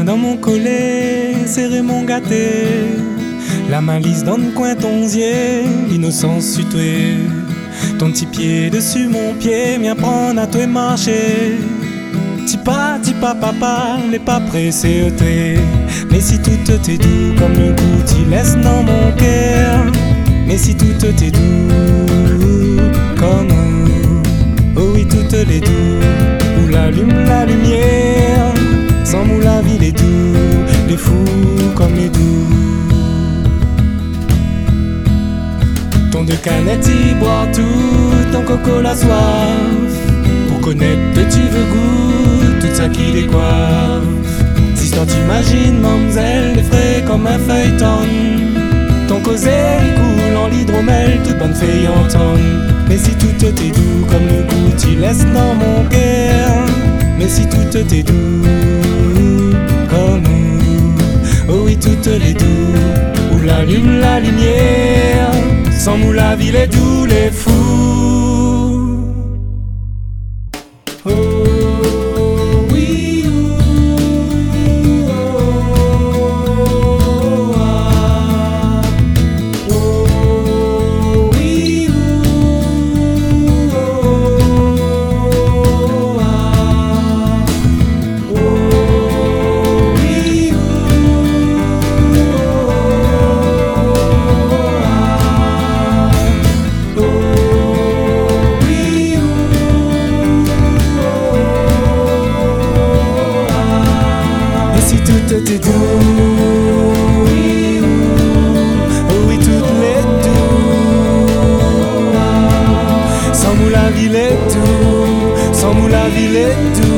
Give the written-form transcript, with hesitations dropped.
dans mon collet, serré mon gâté. La malice dans le coin tonzier, l'innocence située. Ton petit pied dessus mon pied, m'y apprendre à toi marcher. Ti pas papa, n'est pas pressé au thé. Mais si tout t'est doux comme le goût, t'y laisse dans mon cœur. Mais si tout t'est doux comme oh oui, tout les doux. Où l'allume la lumière, sans mou la vie les doux, les fous comme les doux. Ton de canettes y boire tout, ton coco la soif. Pour connaître petit veux goût, tout ça qui décoiffe. Si toi t'imagines, mademoiselle, les frais comme un feuilleton. Ton causé il coule en l'hydromel, toute bonne feuille en tonne. Mais si tout t'est doux comme le goût, t'y laisse dans mon cœur. Mais si tout t'est doux comme oh oui, toutes les doux. Où l'allume la lumière, sans mou la ville est doux les fous. Oh oui, oh, oh, ah. Oh oui, oh, oh, ah. Oh oui, si tout était doux, oh oui, toutes les doux. Sans mou la ville est doux, sans mou la ville est doux.